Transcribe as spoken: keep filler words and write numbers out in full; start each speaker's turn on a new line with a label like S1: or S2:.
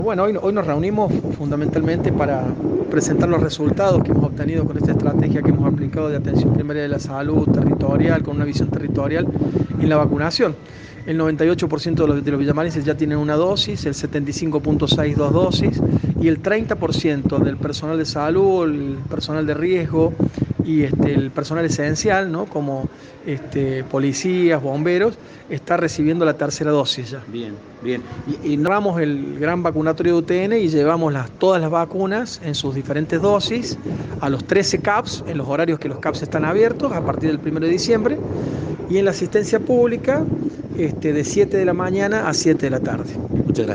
S1: Bueno, hoy, hoy nos reunimos fundamentalmente para presentar los resultados que hemos obtenido con esta estrategia que hemos aplicado de atención primaria de la salud territorial, con una visión territorial en la vacunación. El noventa y ocho por ciento de los, de los villamarenses ya tienen una dosis, el setenta y cinco punto seis dos dosis, y el treinta por ciento del personal de salud, el personal de riesgo y este, el personal esencial, ¿no? Como este, policías, bomberos, está recibiendo la tercera dosis ya.
S2: Bien, bien.
S1: Y, y narramos el gran vacunatorio de U T N y llevamos las, todas las vacunas en sus diferentes dosis a los trece C A Ps, en los horarios que los C A Ps están abiertos a partir del primero de diciembre, y en la asistencia pública este, de siete de la mañana a siete de la tarde.
S2: Muchas gracias.